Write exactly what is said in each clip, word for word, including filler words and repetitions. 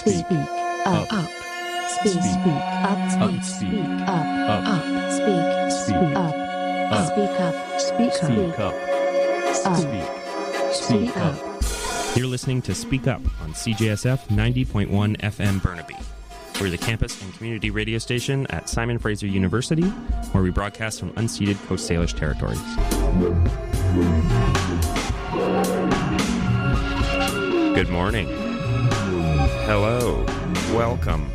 speak, up, up, speak, speak, up, speak, speak, up, up, speak, speak, up, up, speak up, speak up, speak, speak up. You're listening to Speak Up on C J S F ninety point one F M Burnaby. We're the campus and community radio station at Simon Fraser University, where we broadcast from unceded Coast Salish territories. Good morning. Hello. Welcome.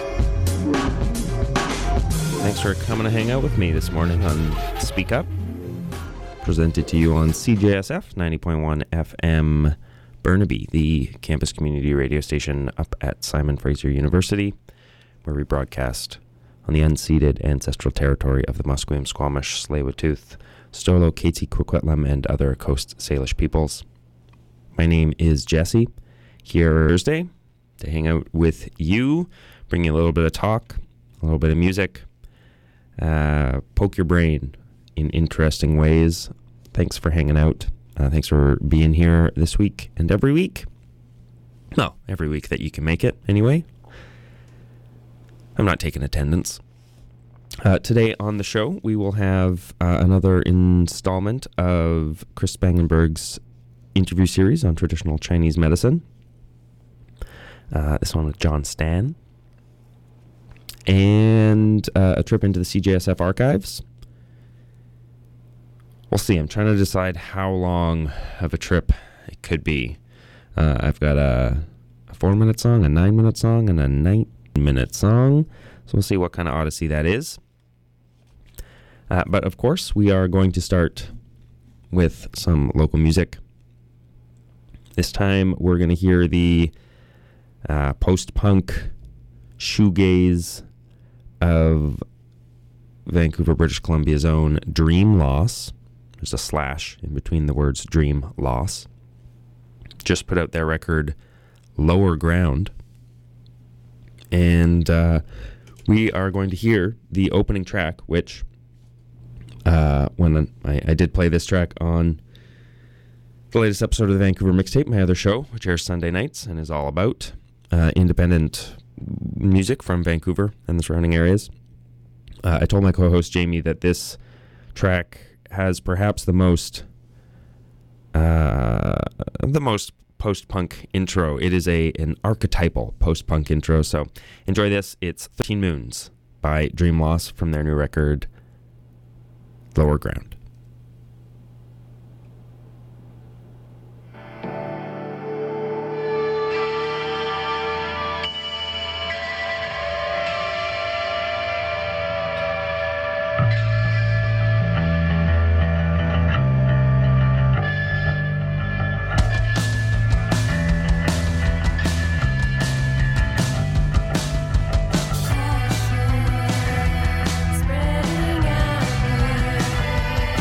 Thanks for coming to hang out with me this morning on Speak Up. Presented to you on C J S F ninety point one F M Burnaby, the campus community radio station up at Simon Fraser University, where we broadcast on the unceded ancestral territory of the Musqueam, Squamish, Tsleil-Waututh, Stolo, Katzie, Coquitlam, and other Coast Salish peoples. My name is Jesse, here Thursday to hang out with you, bring you a little bit of talk, a little bit of music, uh, poke your brain in interesting ways. Thanks for hanging out. Uh, thanks for being here this week and every week. No, every week that you can make it, anyway. I'm not taking attendance. Uh, today on the show, we will have uh, another installment of Chris Spangenberg's interview series on traditional Chinese medicine. Uh, this one with John Stan. And uh, a trip into the C J S F archives. We'll see. I'm trying to decide how long of a trip it could be. Uh, I've got a, a four-minute song, a nine-minute song, and a nine-minute song. So we'll see what kind of odyssey that is. Uh, but, of course, we are going to start with some local music. This time we're going to hear the uh, post-punk shoegaze of Vancouver, British Columbia's own Dream Loss. There's a slash in between the words Dream Loss. Just put out their record Lower Ground. And uh, we are going to hear the opening track, which uh, when I, I did play this track on the latest episode of the Vancouver Mixtape, my other show, which airs Sunday nights and is all about uh, independent music from Vancouver and the surrounding areas. Uh, I told my co-host Jamie that this track has perhaps the most uh, the most post-punk intro. It is a an archetypal post-punk intro, so enjoy this. It's thirteen Moons by Dream Loss from their new record, Lower Ground. Spreading out.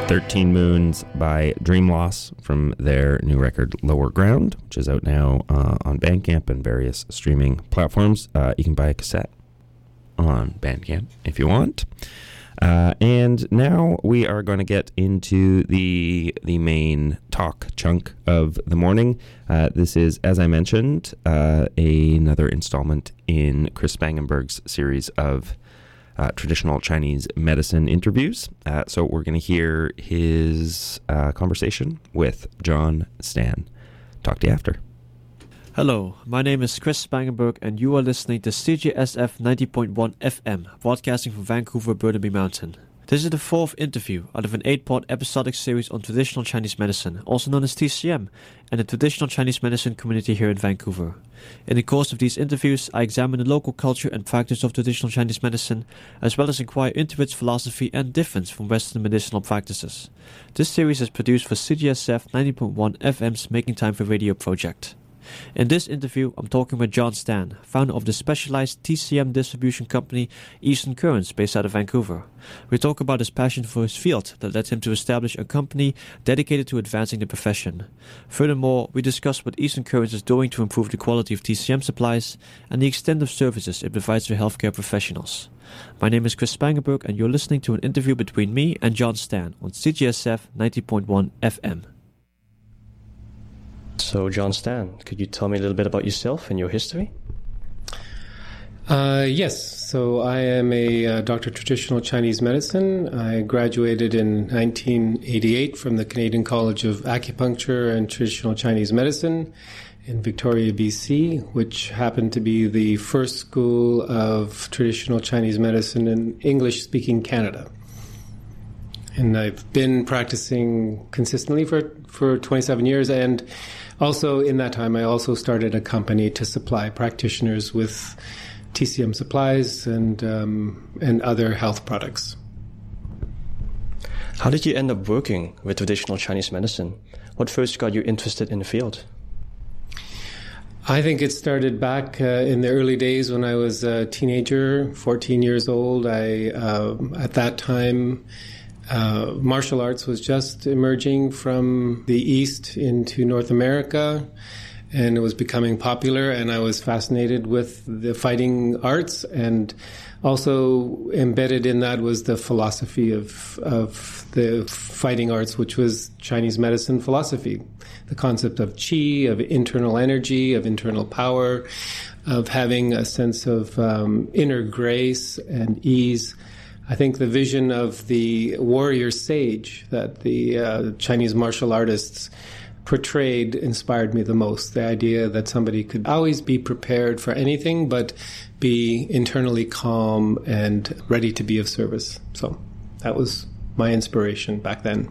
thirteen Moons by Dream Loss from their new record Lower Ground, which is out now uh, on Bandcamp and various streaming platforms. Uh, you can buy a cassette on Bandcamp if you want. Uh, and now we are going to get into the the main talk chunk of the morning. Uh, this is, as I mentioned, uh, another installment in Chris Spangenberg's series of uh, traditional Chinese medicine interviews. Uh, so we're going to hear his uh, conversation with John Stan. Talk to you after. Hello, my name is Chris Spangenberg and you are listening to C J S F ninety point one F M, broadcasting from Vancouver, Burnaby Mountain. This is the fourth interview out of an eight-part episodic series on traditional Chinese medicine, also known as T C M, and the traditional Chinese medicine community here in Vancouver. In the course of these interviews, I examine the local culture and practice of traditional Chinese medicine, as well as inquire into its philosophy and difference from Western medicinal practices. This series is produced for C J S F ninety point one F M's Making Time for Radio project. In this interview, I'm talking with John Stan, founder of the specialized T C M distribution company Eastern Currents, based out of Vancouver. We talk about his passion for his field that led him to establish a company dedicated to advancing the profession. Furthermore, we discuss what Eastern Currents is doing to improve the quality of T C M supplies and the extent of services it provides for healthcare professionals. My name is Chris Spangenberg, and you're listening to an interview between me and John Stan on C J S F ninety point one F M. So, John Stan, could you tell me a little bit about yourself and your history? Uh, yes. So I am a uh, doctor of traditional Chinese medicine. I graduated in nineteen eighty-eight from the Canadian College of Acupuncture and Traditional Chinese Medicine in Victoria, B C, which happened to be the first school of traditional Chinese medicine in English-speaking Canada. And I've been practicing consistently for, for twenty-seven years, and also in that time I also started a company to supply practitioners with T C M supplies and um, and other health products. How did you end up working with traditional Chinese medicine? What first got you interested in the field? I think it started back uh, in the early days when I was a teenager, fourteen years old. I uh, at that time Uh, martial arts was just emerging from the East into North America, and it was becoming popular, and I was fascinated with the fighting arts, and also embedded in that was the philosophy of, of the fighting arts, which was Chinese medicine philosophy, the concept of qi, of internal energy, of internal power, of having a sense of um, inner grace and ease. I think the vision of the warrior sage that the uh, Chinese martial artists portrayed inspired me the most. The idea that somebody could always be prepared for anything, but be internally calm and ready to be of service. So that was my inspiration back then.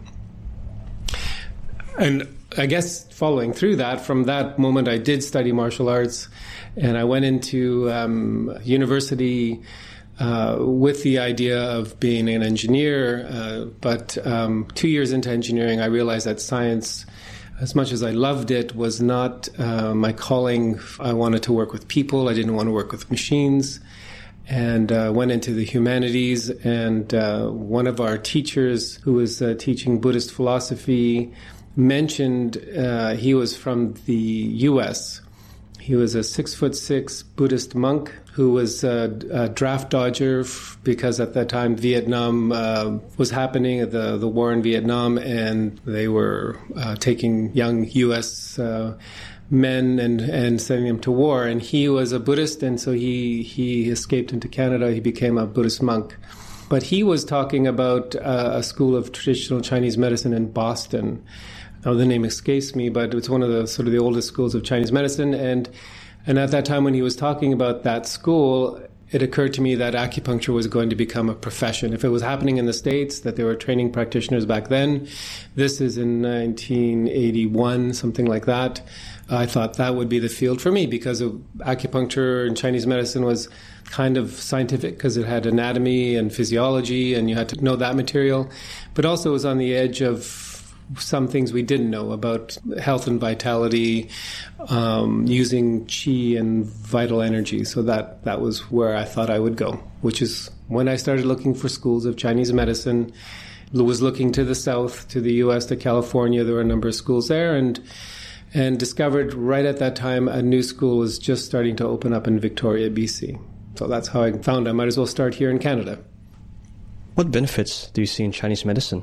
And I guess following through that, from that moment I did study martial arts, and I went into um, university Uh, with the idea of being an engineer, uh, but um, two years into engineering, I realized that science, as much as I loved it, was not uh, my calling. I wanted to work with people. I didn't want to work with machines, and uh, went into the humanities. And uh, one of our teachers, who was uh, teaching Buddhist philosophy, mentioned uh, he was from the U S He was a six foot six Buddhist monk who was a, a draft dodger f- because at that time Vietnam uh, was happening, the the war in Vietnam, and they were uh, taking young U S uh, men and, and sending them to war. And he was a Buddhist, and so he, he escaped into Canada. He became a Buddhist monk. But he was talking about uh, a school of traditional Chinese medicine in Boston. Now, the name escapes me, but it's one of the sort of the oldest schools of Chinese medicine. And and at that time when he was talking about that school, it occurred to me that acupuncture was going to become a profession. If it was happening in the States, that they were training practitioners back then, this is in nineteen eighty-one, something like that. I thought that would be the field for me, because of acupuncture and Chinese medicine was kind of scientific because it had anatomy and physiology, and you had to know that material. But also it was on the edge of some things we didn't know about health and vitality, um, using qi and vital energy. So that, that was where I thought I would go, which is when I started looking for schools of Chinese medicine. was looking to the south, to the U S, to California. There were a number of schools there, and and discovered right at that time a new school was just starting to open up in Victoria, B C. So that's how I found I might as well start here in Canada. What benefits do you see in Chinese medicine?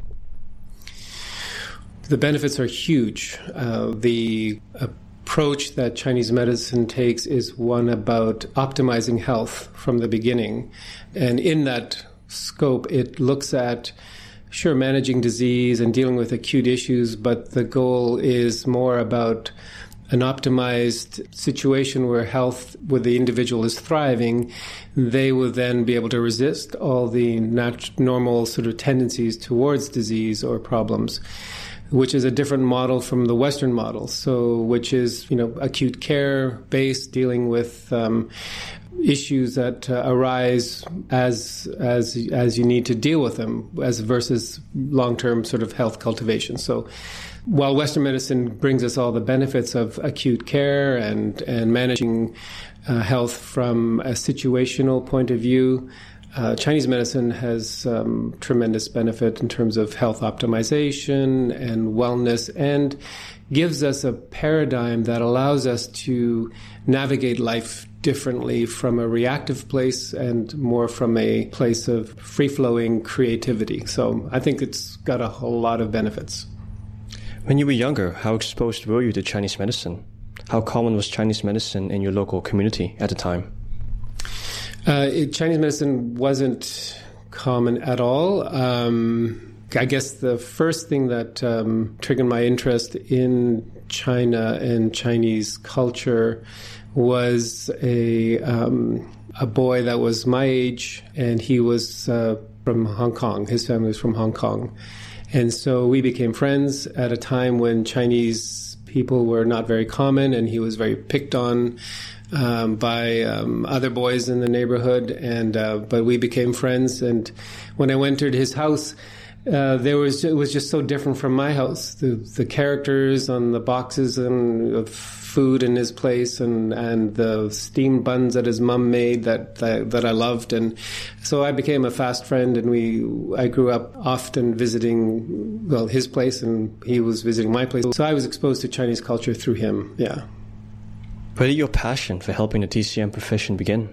The benefits are huge. Uh, the approach that Chinese medicine takes is one about optimizing health from the beginning. And in that scope, it looks at, sure, managing disease and dealing with acute issues, but the goal is more about an optimized situation where health, where the individual is thriving. They will then be able to resist all the nat- normal sort of tendencies towards disease or problems, which is a different model from the Western model. So, which is, you know, acute care based, dealing with um, issues that uh, arise as as as you need to deal with them, as versus long-term sort of health cultivation. So, while Western medicine brings us all the benefits of acute care and and managing uh, health from a situational point of view, Uh, Chinese medicine has um, tremendous benefit in terms of health optimization and wellness, and gives us a paradigm that allows us to navigate life differently from a reactive place and more from a place of free-flowing creativity. So I think it's got a whole lot of benefits. When you were younger, how exposed were you to Chinese medicine? How common was Chinese medicine in your local community at the time? Uh, it, Chinese medicine wasn't common at all. Um, I guess the first thing that um, triggered my interest in China and Chinese culture was a um, a boy that was my age, and he was uh, from Hong Kong. His family was from Hong Kong. And so we became friends at a time when Chinese people were not very common, and he was very picked on Um, by um, other boys in the neighborhood, and uh, but we became friends. And when I entered his house, uh, there was it was just so different from my house. The the characters on the boxes and of food in his place, and and the steamed buns that his mom made that, that that I loved, and so I became a fast friend. And we I grew up often visiting well his place, and he was visiting my place. So I was exposed to Chinese culture through him. Yeah. Where did your passion for helping the T C M profession begin?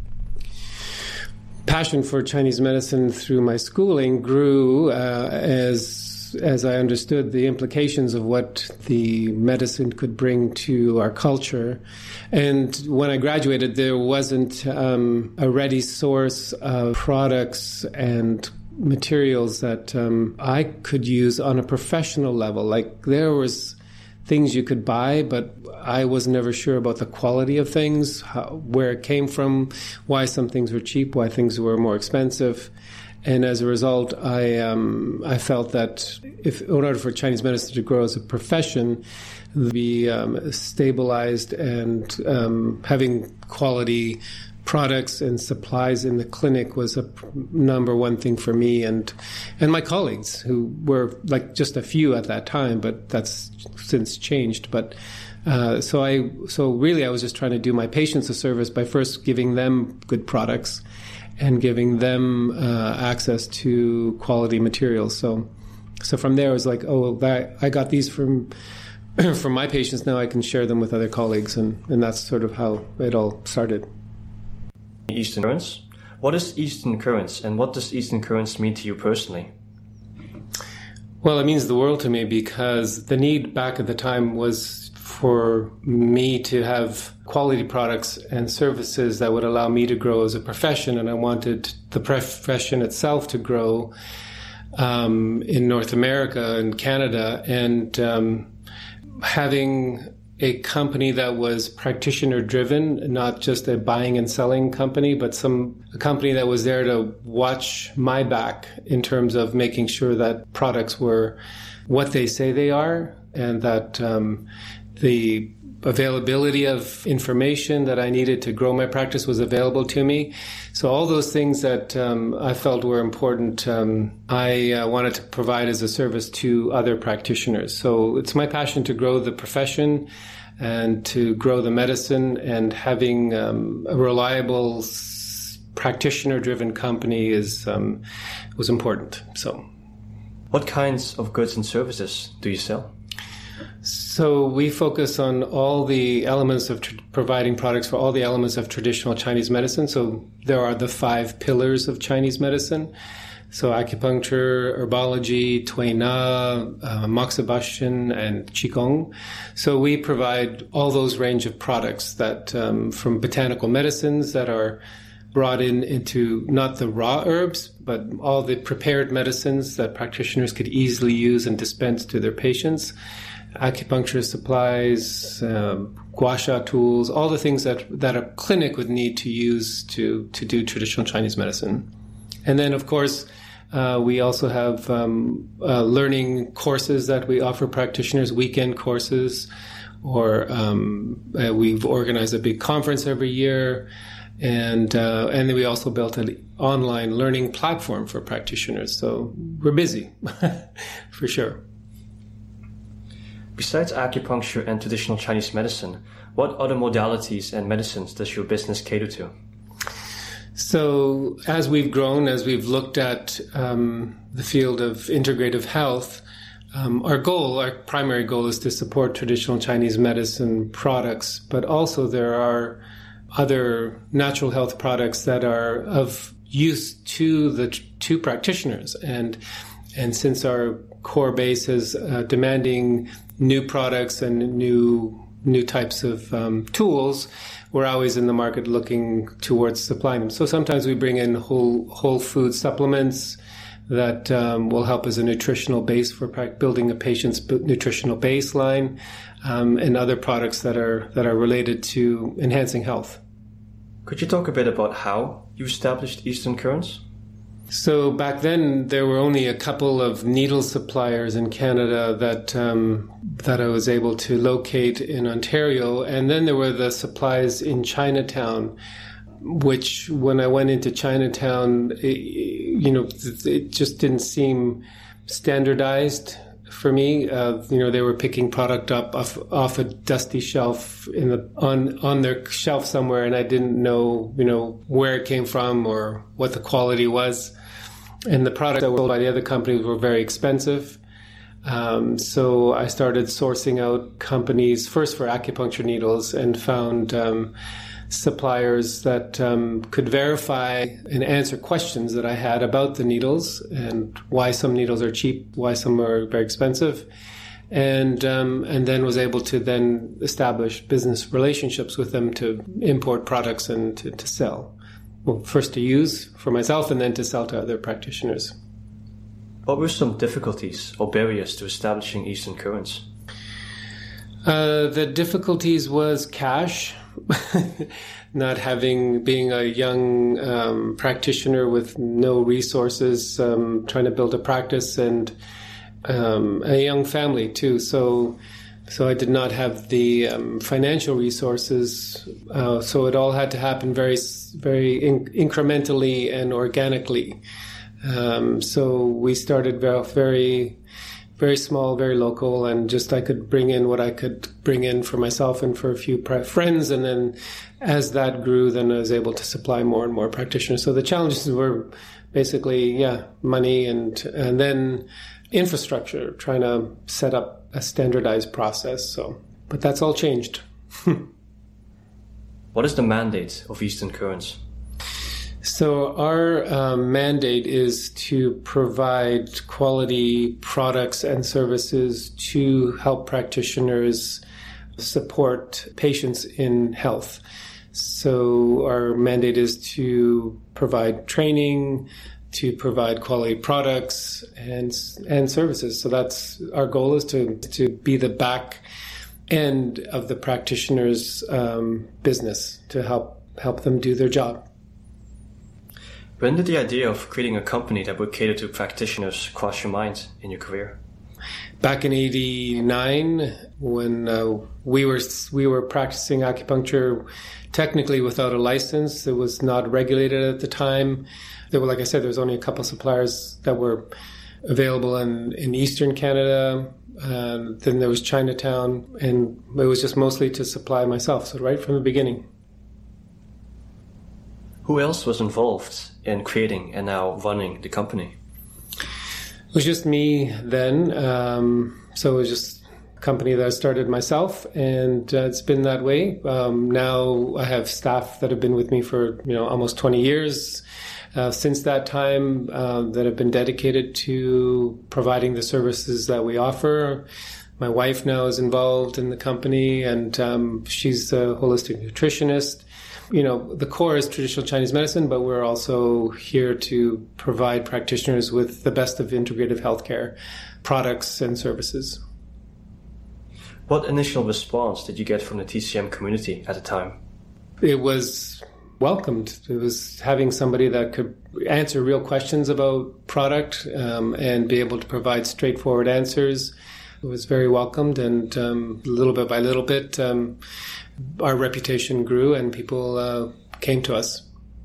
Passion for Chinese medicine through my schooling grew uh, as as I understood the implications of what the medicine could bring to our culture. And when I graduated, there wasn't um, a ready source of products and materials that um, I could use on a professional level. Like, there was things you could buy, but I was never sure about the quality of things, how, where it came from, why some things were cheap, why things were more expensive. And as a result, I um, I felt that if in order for Chinese medicine to grow as a profession, be um, stabilized and um, having quality products and supplies in the clinic was a number one thing for me and and my colleagues, who were like just a few at that time, but that's since changed. But uh, so I so really I was just trying to do my patients a service by first giving them good products and giving them uh, access to quality materials. So so from there I was like, oh, that, I got these from from my patients. Now I can share them with other colleagues, and, and that's sort of how it all started. Eastern Currents. What is Eastern Currents, and what does Eastern Currents mean to you personally? Well, it means the world to me, because the need back at the time was for me to have quality products and services that would allow me to grow as a profession, and I wanted the profession itself to grow um, in North America and Canada, and um, having a company that was practitioner-driven, not just a buying and selling company, but some a company that was there to watch my back in terms of making sure that products were what they say they are, and that um, the availability of information that I needed to grow my practice was available to me. So all those things that um, I felt were important, um, I uh, wanted to provide as a service to other practitioners. So it's my passion to grow the profession and to grow the medicine, and having um, a reliable, practitioner-driven company is um, was important. So What kinds of goods and services do you sell? So we focus on all the elements of tr- providing products for all the elements of traditional Chinese medicine. So there are the five pillars of Chinese medicine. So acupuncture, herbology, Tui Na, uh, moxibustion, and qigong. So we provide all those range of products that um, from botanical medicines that are brought in into not the raw herbs, but all the prepared medicines that practitioners could easily use and dispense to their patients. Acupuncture supplies, um, gua sha tools, all the things that, that a clinic would need to use to, to do traditional Chinese medicine. And then, of course, uh, we also have um, uh, learning courses that we offer practitioners, weekend courses, or um, uh, we've organized a big conference every year. And uh, and then we also built an online learning platform for practitioners. So we're busy, for sure. Besides acupuncture and traditional Chinese medicine, what other modalities and medicines does your business cater to? So as we've grown, as we've looked at um, the field of integrative health, um, our goal, our primary goal is to support traditional Chinese medicine products, but also there are other natural health products that are of use to the to practitioners. And and since our core base is uh, demanding new products and new new types of um, tools, we're always in the market looking towards supplying them. So sometimes we bring in whole whole food supplements that um, will help as a nutritional base for pra- building a patient's nutritional baseline, um, and other products that are that are related to enhancing health. Could you talk a bit about how you established Eastern Currents? So back then, there were only a couple of needle suppliers in Canada that um, that I was able to locate in Ontario, and then there were the supplies in Chinatown, which when I went into Chinatown, it, you know, it just didn't seem standardized for me. Uh, you know, they were picking product up off, off a dusty shelf in the on on their shelf somewhere, and I didn't know, you know, where it came from or what the quality was. And the products that were sold by the other companies were very expensive. Um, so I started sourcing out companies first for acupuncture needles and found um, suppliers that um, could verify and answer questions that I had about the needles and why some needles are cheap, why some are very expensive. And um, and then was able to then establish business relationships with them to import products and to, to sell. Well, first to use for myself and then to sell to other practitioners. What were some difficulties or barriers to establishing Eastern Currents? Uh, the difficulties was cash, not having, being a young um, practitioner with no resources, um, trying to build a practice, and um, a young family too. So So I did not have the um, financial resources, uh, so it all had to happen very, very in- incrementally and organically. Um, so we started very, very, very small, very local, and just I could bring in what I could bring in for myself and for a few pra- friends, and then as that grew, then I was able to supply more and more practitioners. So the challenges were basically, yeah, money and and then infrastructure, trying to set up a standardized process. So, but that's all changed. What is the mandate of Eastern Currents? So our um, mandate is to provide quality products and services to help practitioners support patients in health. So our mandate is to provide training, to provide quality products and and services. So that's our goal, is to to be the back end of the practitioner's um, business, to help help them do their job. When did the idea of creating a company that would cater to practitioners cross your mind in your career? Back in eighty-nine, when uh, we were we were practicing acupuncture, technically without a license. It was not regulated at the time. There were, like I said, there was only a couple suppliers that were available in, in Eastern Canada. Um, then there was Chinatown, and it was just mostly to supply myself. So right from the beginning. Who else was involved in creating and now running the company? It was just me then. Um, so it was just a company that I started myself, and uh, it's been that way. Um, now I have staff that have been with me for, you know, almost twenty years. Uh, since that time, uh, that have been dedicated to providing the services that we offer. My wife now is involved in the company, and um, she's a holistic nutritionist. You know, the core is traditional Chinese medicine, but we're also here to provide practitioners with the best of integrative healthcare products and services. What initial response did you get from the T C M community at the time? It was welcomed. It was having somebody that could answer real questions about product um, and be able to provide straightforward answers. It was very welcomed, and um, little bit by little bit, um, our reputation grew and people uh, came to us.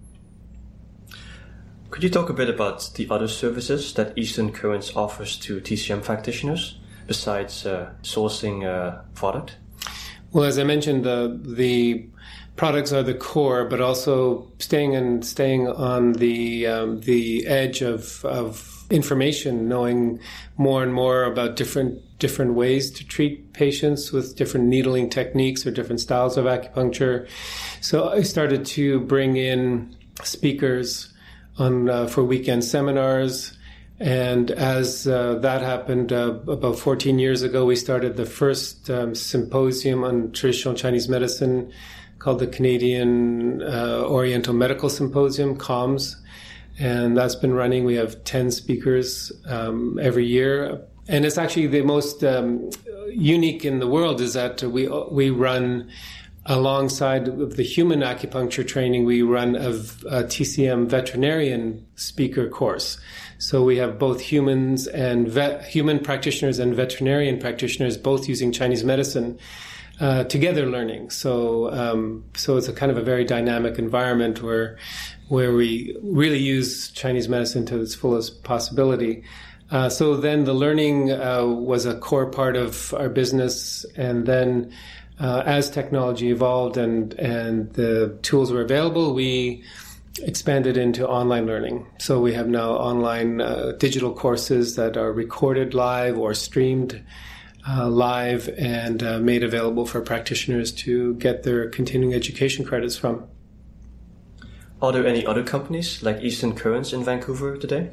Could you talk a bit about the other services that Eastern Currents offers to T C M practitioners besides uh, sourcing uh, product? Well, as I mentioned, uh, the products are the core, but also staying and staying on the um, the edge of of information, knowing more and more about different different ways to treat patients with different needling techniques or different styles of acupuncture. So I started to bring in speakers on uh, for weekend seminars. And as uh, that happened uh, about fourteen years ago, we started the first um, symposium on traditional Chinese medicine called the Canadian uh, Oriental Medical Symposium, C O M S. And that's been running. We have ten speakers um, every year. And it's actually the most um, unique in the world is that we we run alongside of the human acupuncture training, we run a, a T C M veterinarian speaker course. So we have both humans and vet, human practitioners and veterinarian practitioners both using Chinese medicine uh, together learning. So um, so it's a kind of a very dynamic environment where where we really use Chinese medicine to its fullest possibility. Uh, so then the learning uh, was a core part of our business, and then uh, as technology evolved and and the tools were available, we expanded into online learning. So we have now online uh, digital courses that are recorded live or streamed uh, live and uh, made available for practitioners to get their continuing education credits from. Are there any other companies like Eastern Currents in Vancouver today?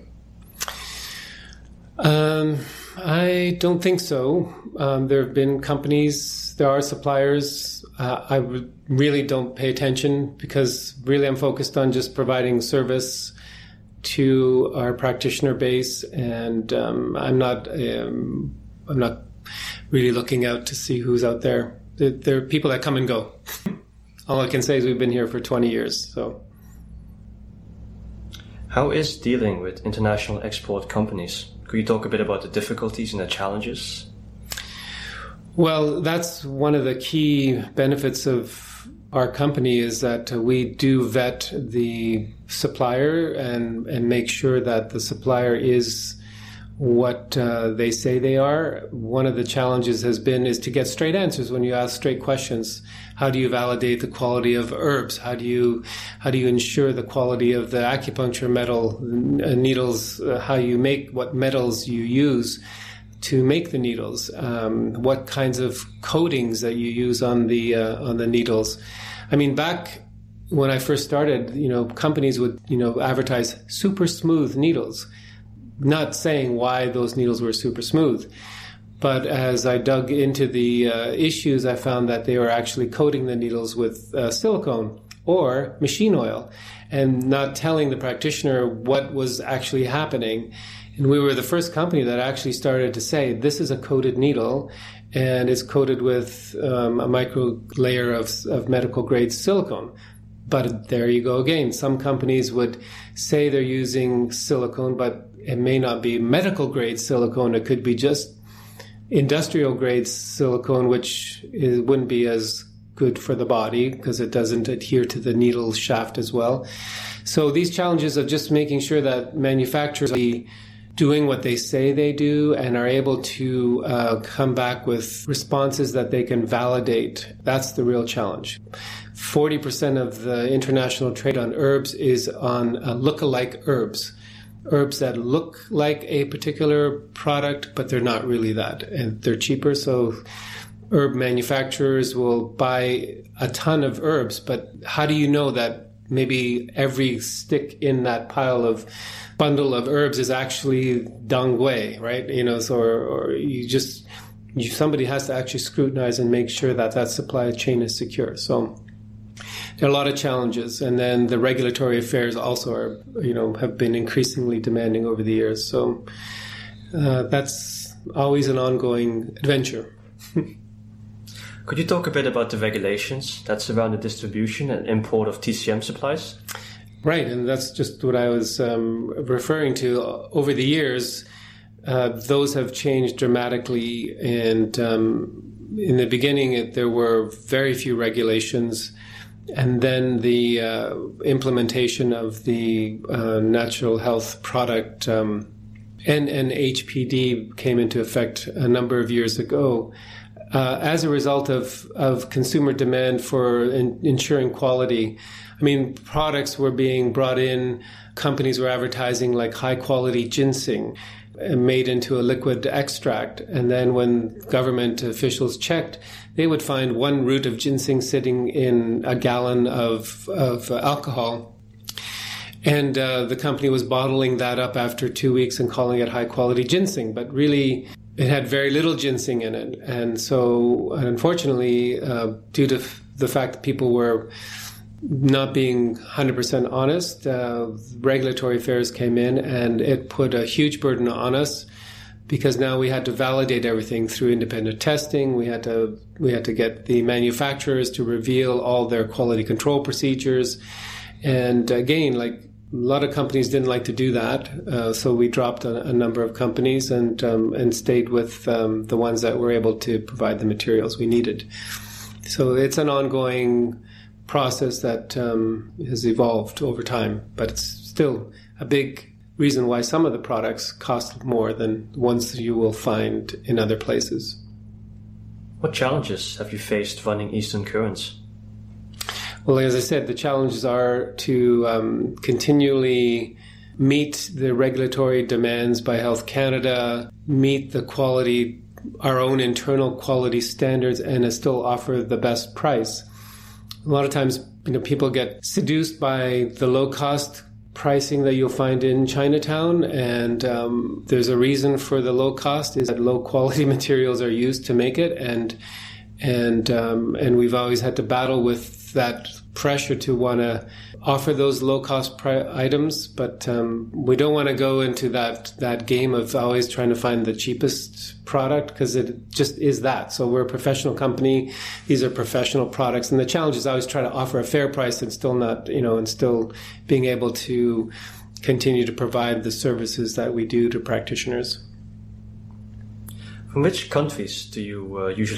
Um, I don't think so. Um, there have been companies, there are suppliers. Uh, I re- really don't pay attention because really I'm focused on just providing service to our practitioner base, and um, I'm not um, I'm not really looking out to see who's out there. There, there are people that come and go. All I can say is we've been here for twenty years, so. How is dealing with international export companies? Could you talk a bit about the difficulties and the challenges? Well, that's one of the key benefits of our company is that we do vet the supplier and, and make sure that the supplier is what uh, they say they are. One of the challenges has been is to get straight answers when you ask straight questions. How do you validate the quality of herbs? How do you how do you ensure the quality of the acupuncture metal uh, needles? Uh, how you make what metals you use to make the needles? Um, what kinds of coatings that you use on the uh, on the needles? I mean, back when I first started, you know, companies would you know advertise super smooth needles, not saying why those needles were super smooth. But as I dug into the uh, issues, I found that they were actually coating the needles with uh, silicone or machine oil and not telling the practitioner what was actually happening. And we were the first company that actually started to say, this is a coated needle and it's coated with um, a micro layer of, of medical grade silicone. But there you go again. Some companies would say they're using silicone, but it may not be medical grade silicone. It could be just industrial grade silicone, which is, wouldn't be as good for the body because it doesn't adhere to the needle shaft as well. So these challenges of just making sure that manufacturers are doing what they say they do and are able to uh, come back with responses that they can validate, that's the real challenge. forty percent of the international trade on herbs is on uh, look-alike herbs. herbs that look like a particular product, but they're not really that, and they're cheaper. So herb manufacturers will buy a ton of herbs, but how do you know that maybe every stick in that pile of bundle of herbs is actually dongui, right? You know, so or, or you just you, somebody has to actually scrutinize and make sure that that supply chain is secure. So there are a lot of challenges, and then the regulatory affairs also are, you know, have been increasingly demanding over the years. So uh, that's always an ongoing adventure. Could you talk a bit about the regulations that surround the distribution and import of T C M supplies? Right, and that's just what I was um, referring to. Over the years, uh, those have changed dramatically, and um, in the beginning, it, there were very few regulations, and then the uh, implementation of the uh, Natural Health Product um, N N H P D came into effect a number of years ago. Uh, as a result of, of consumer demand for in, ensuring quality. I mean, products were being brought in, companies were advertising like high-quality ginseng made into a liquid extract. And then when government officials checked, they would find one root of ginseng sitting in a gallon of, of alcohol. And uh, the company was bottling that up after two weeks and calling it high-quality ginseng. But really, it had very little ginseng in it. And so, unfortunately, uh, due to f- the fact that people were not being one hundred percent honest, uh, regulatory affairs came in, and it put a huge burden on us because now we had to validate everything through independent testing. We had to we had to get the manufacturers to reveal all their quality control procedures. And again, like, a lot of companies didn't like to do that, uh, so we dropped a, a number of companies and um, and stayed with um, the ones that were able to provide the materials we needed. So it's an ongoing process that um, has evolved over time, but it's still a big reason why some of the products cost more than ones you will find in other places. What challenges have you faced running Eastern Currents? Well, as I said, the challenges are to um, continually meet the regulatory demands by Health Canada, meet the quality, our own internal quality standards, and still offer the best price. A lot of times, you know, people get seduced by the low-cost pricing that you'll find in Chinatown, and um, there's a reason for the low cost is that low-quality materials are used to make it, and and um, and we've always had to battle with that pressure to want to offer those low-cost pri- items, but um, we don't want to go into that that game of always trying to find the cheapest product, because it just is that. So we're a professional company; these are professional products, and the challenge is always try to offer a fair price and still not, you know, and still being able to continue to provide the services that we do to practitioners. From which countries do you uh, usually